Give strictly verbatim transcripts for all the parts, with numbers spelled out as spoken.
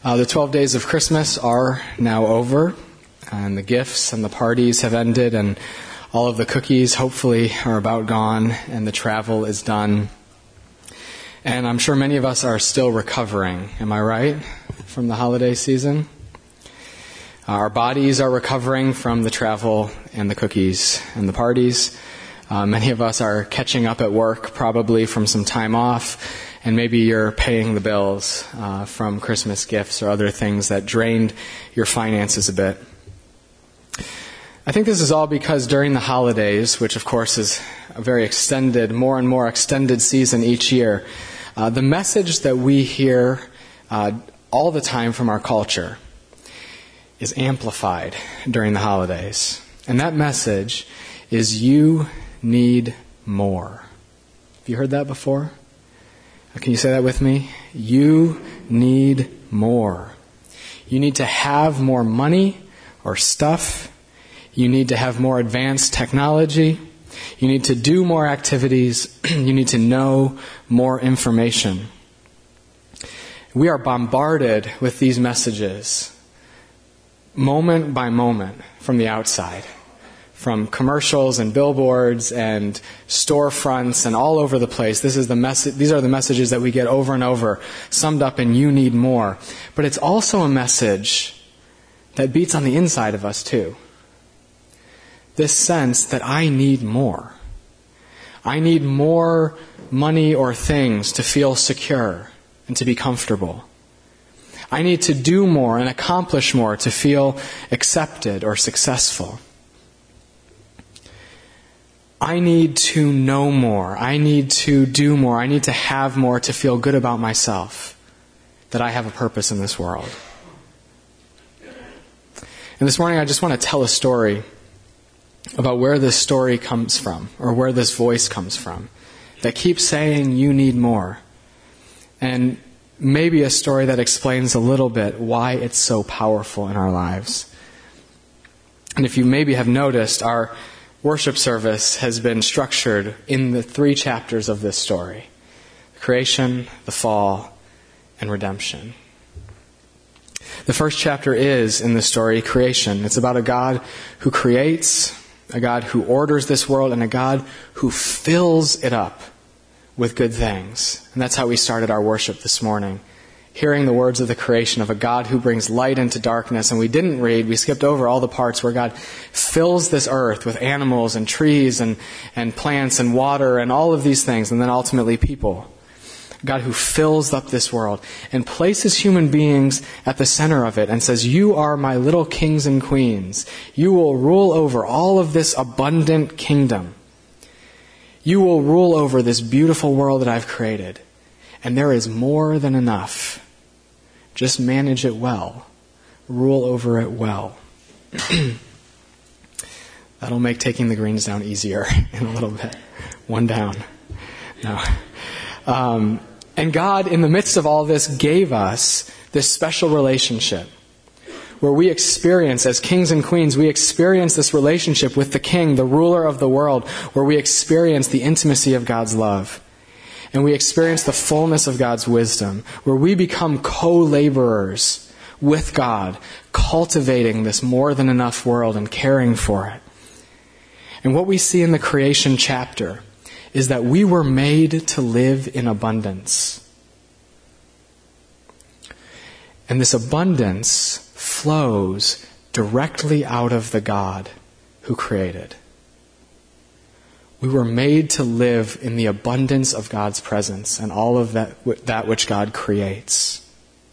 Uh, the twelve days of Christmas are now over, and the gifts and the parties have ended, and all of the cookies hopefully are about gone, and the travel is done. And I'm sure many of us are still recovering, am I right, from the holiday season? Our bodies are recovering from the travel and the cookies and the parties. Uh, many of us are catching up at work, probably from some time off, and maybe you're paying the bills uh, from Christmas gifts or other things that drained your finances a bit. I think this is all because during the holidays, which of course is a very extended, more and more extended season each year, uh, the message that we hear uh, all the time from our culture is amplified during the holidays. And that message is, you need more. Have you heard that before? Can you say that with me? You need more. You need to have more money or stuff. You need to have more advanced technology. You need to do more activities. You need to know more information. We are bombarded with these messages moment by moment from the outside, from commercials and billboards and storefronts and all over the place. This is the mess- These are the messages that we get over and over, summed up in "you need more." But it's also a message that beats on the inside of us too. This sense that I need more. I need more money or things to feel secure and to be comfortable. I need to do more and accomplish more to feel accepted or successful. I need to know more. I need to do more. I need to have more to feel good about myself, that I have a purpose in this world. And this morning I just want to tell a story about where this story comes from, or where this voice comes from, that keeps saying you need more. And maybe a story that explains a little bit why it's so powerful in our lives. And if you maybe have noticed, our worship service has been structured in the three chapters of this story: creation, the fall, and redemption. The first chapter is, in the story, creation. It's about a God who creates, a God who orders this world, and a God who fills it up with good things. And that's how we started our worship this morning, hearing the words of the creation of a God who brings light into darkness. And we didn't read, we skipped over all the parts where God fills this earth with animals and trees and, and plants and water and all of these things, and then ultimately people. God who fills up this world and places human beings at the center of it and says, you are my little kings and queens. You will rule over all of this abundant kingdom. You will rule over this beautiful world that I've created. And there is more than enough. Just manage it well. Rule over it well. That'll make taking the greens down easier in a little bit. One down. No. Um, and God, in the midst of all this, gave us this special relationship where we experience, as kings and queens, we experience this relationship with the King, the ruler of the world, where we experience the intimacy of God's love. And we experience the fullness of God's wisdom, where we become co-laborers with God, cultivating this more than enough world and caring for it. And what we see in the creation chapter is that we were made to live in abundance. And this abundance flows directly out of the God who created. We were made to live in the abundance of God's presence and all of that, that which God creates.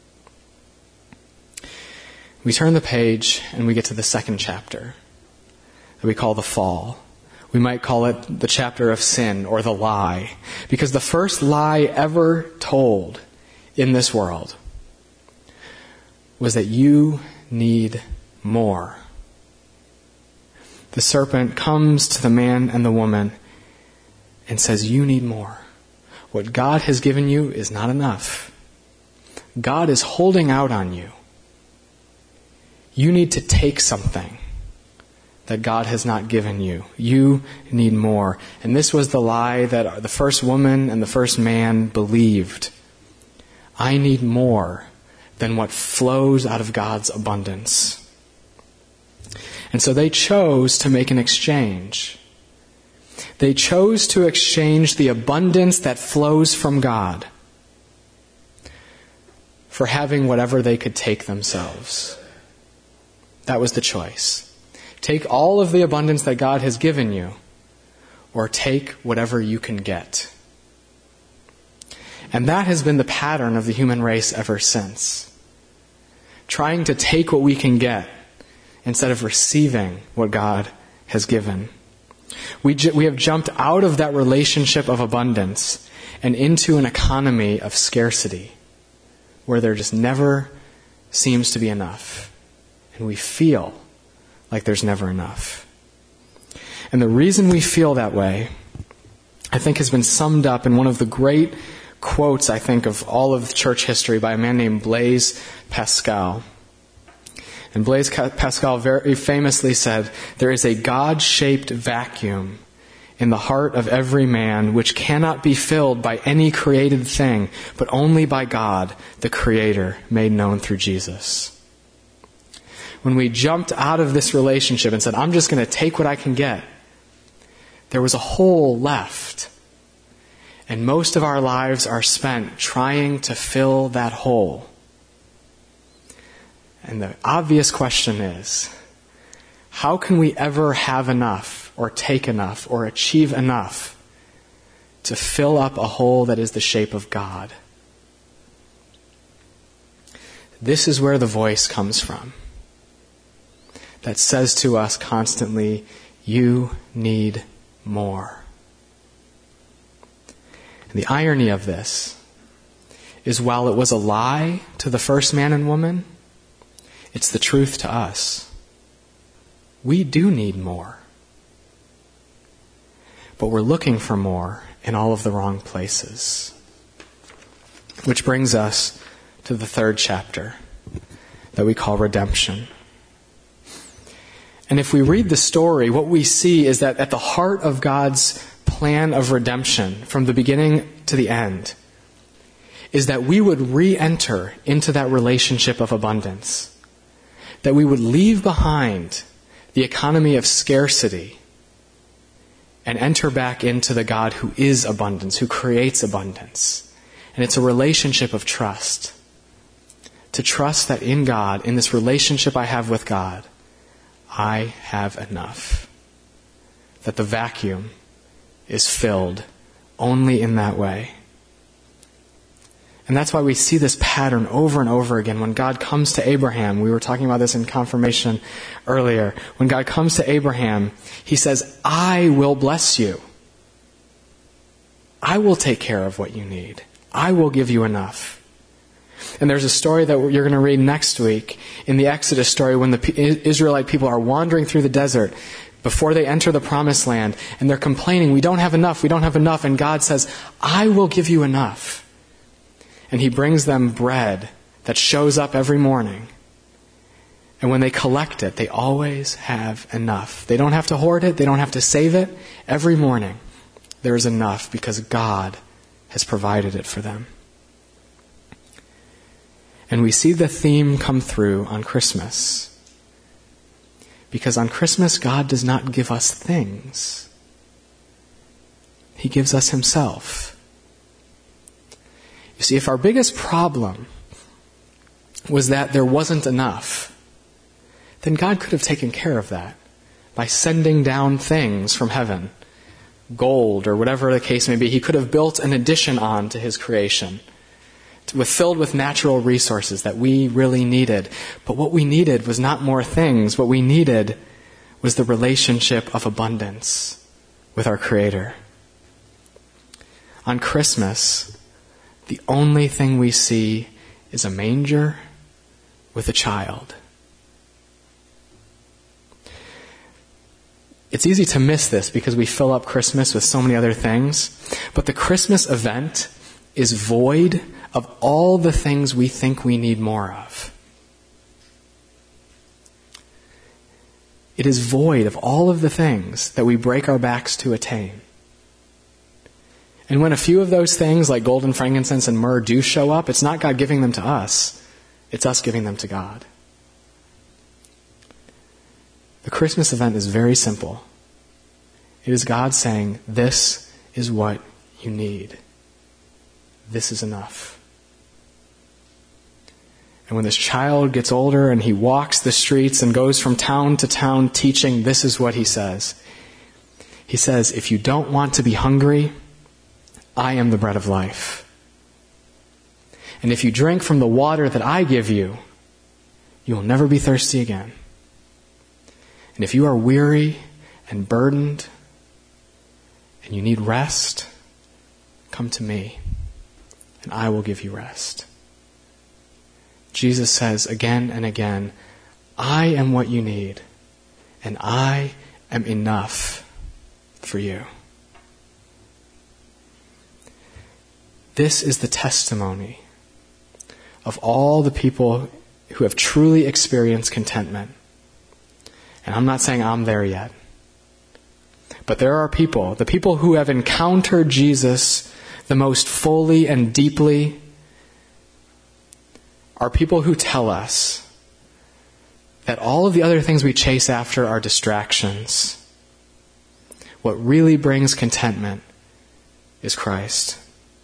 We turn the page and we get to the second chapter that we call the fall. We might call it the chapter of sin or the lie, because the first lie ever told in this world was that you need more. The serpent comes to the man and the woman and says, you need more. What God has given you is not enough. God is holding out on you. You need to take something that God has not given you. You need more. And this was the lie that the first woman and the first man believed. I need more than what flows out of God's abundance. And so they chose to make an exchange. They chose to exchange the abundance that flows from God for having whatever they could take themselves. That was the choice. Take all of the abundance that God has given you, or take whatever you can get. And that has been the pattern of the human race ever since. Trying to take what we can get instead of receiving what God has given. We, ju- we have jumped out of that relationship of abundance and into an economy of scarcity where there just never seems to be enough. And we feel like there's never enough. And the reason we feel that way, I think, has been summed up in one of the great quotes, I think, of all of church history by a man named Blaise Pascal. And Blaise Pascal very famously said, "There is a God-shaped vacuum in the heart of every man which cannot be filled by any created thing, but only by God, the Creator, made known through Jesus." When we jumped out of this relationship and said, I'm just going to take what I can get, there was a hole left. And most of our lives are spent trying to fill that hole. And the obvious question is, how can we ever have enough or take enough or achieve enough to fill up a hole that is the shape of God? This is where the voice comes from that says to us constantly, you need more. And the irony of this is, while it was a lie to the first man and woman, it's the truth to us. We do need more. But we're looking for more in all of the wrong places. Which brings us to the third chapter that we call redemption. And if we read the story, what we see is that at the heart of God's plan of redemption, from the beginning to the end, is that we would re-enter into that relationship of abundance. That we would leave behind the economy of scarcity and enter back into the God who is abundance, who creates abundance. And it's a relationship of trust. To trust that in God, in this relationship I have with God, I have enough. That the vacuum is filled only in that way. And that's why we see this pattern over and over again. When God comes to Abraham, we were talking about this in confirmation earlier. When God comes to Abraham, He says, I will bless you. I will take care of what you need. I will give you enough. And there's a story that you're going to read next week in the Exodus story when the Israelite people are wandering through the desert before they enter the promised land, and they're complaining, we don't have enough, we don't have enough. And God says, I will give you enough. And He brings them bread that shows up every morning. And when they collect it, they always have enough. They don't have to hoard it, they don't have to save it. Every morning, there is enough because God has provided it for them. And we see the theme come through on Christmas. Because on Christmas, God does not give us things. He gives us Himself. You see, if our biggest problem was that there wasn't enough, then God could have taken care of that by sending down things from heaven, gold or whatever the case may be. He could have built an addition on to His creation, with filled with natural resources that we really needed. But what we needed was not more things. What we needed was the relationship of abundance with our Creator. On Christmas, the only thing we see is a manger with a child. It's easy to miss this because we fill up Christmas with so many other things. But the Christmas event is void of all the things we think we need more of. It is void of all of the things that we break our backs to attain. And when a few of those things, like gold and frankincense and myrrh, do show up, it's not God giving them to us. It's us giving them to God. The Christmas event is very simple. It is God saying, this is what you need. This is enough. And when this child gets older and he walks the streets and goes from town to town teaching, this is what he says. He says, if you don't want to be hungry, I am the bread of life. And if you drink from the water that I give you, you will never be thirsty again. And if you are weary and burdened and you need rest, come to me and I will give you rest. Jesus says again and again, I am what you need, and I am enough for you. This is the testimony of all the people who have truly experienced contentment. And I'm not saying I'm there yet. But there are people, the people who have encountered Jesus the most fully and deeply, are people who tell us that all of the other things we chase after are distractions. What really brings contentment is Christ.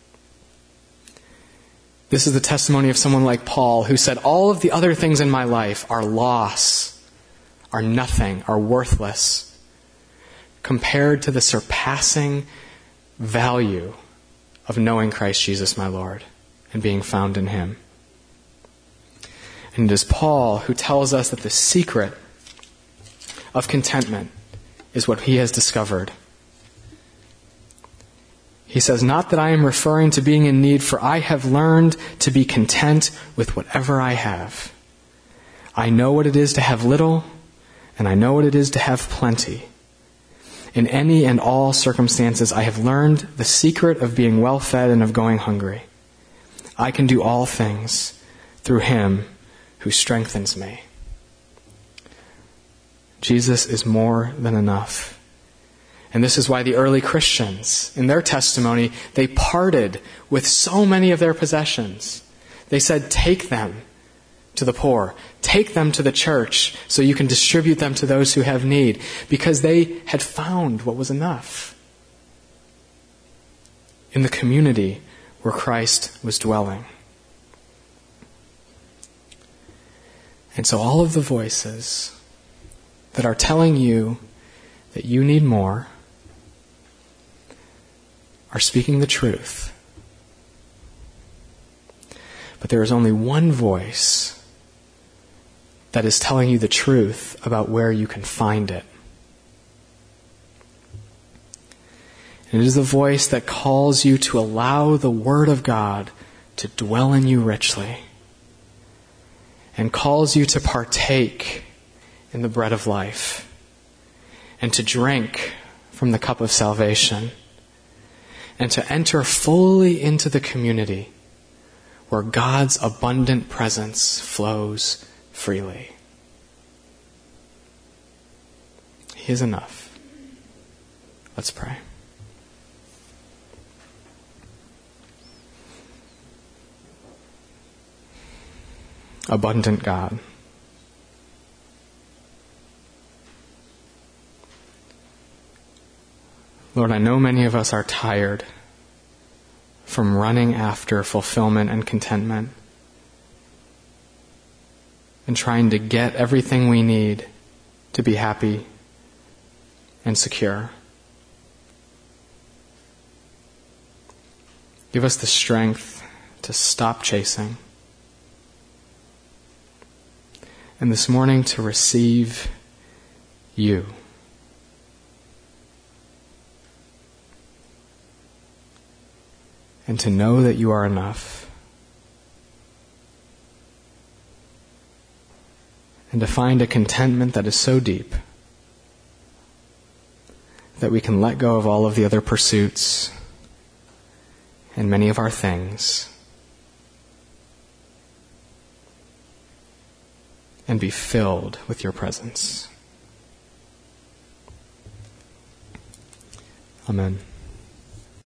This is the testimony of someone like Paul, who said, all of the other things in my life are loss, are nothing, are worthless, compared to the surpassing value of knowing Christ Jesus my Lord and being found in Him. And it is Paul who tells us that the secret of contentment is what he has discovered. He says, not that I am referring to being in need, for I have learned to be content with whatever I have. I know what it is to have little, and I know what it is to have plenty. In any and all circumstances, I have learned the secret of being well fed and of going hungry. I can do all things through Him who strengthens me. Jesus is more than enough. And this is why the early Christians, in their testimony, they parted with so many of their possessions. They said, take them to the poor. Take them to the church so you can distribute them to those who have need. Because they had found what was enough in the community where Christ was dwelling. And so all of the voices that are telling you that you need more are speaking the truth. But there is only one voice that is telling you the truth about where you can find it. And it is the voice that calls you to allow the Word of God to dwell in you richly, and calls you to partake in the bread of life, and to drink from the cup of salvation, and to enter fully into the community where God's abundant presence flows freely. He is enough. Let's pray. Abundant God, Lord, I know many of us are tired from running after fulfillment and contentment and trying to get everything we need to be happy and secure. Give us the strength to stop chasing, and this morning to receive you. And to know that you are enough. And to find a contentment that is so deep that we can let go of all of the other pursuits and many of our things and be filled with your presence. Amen.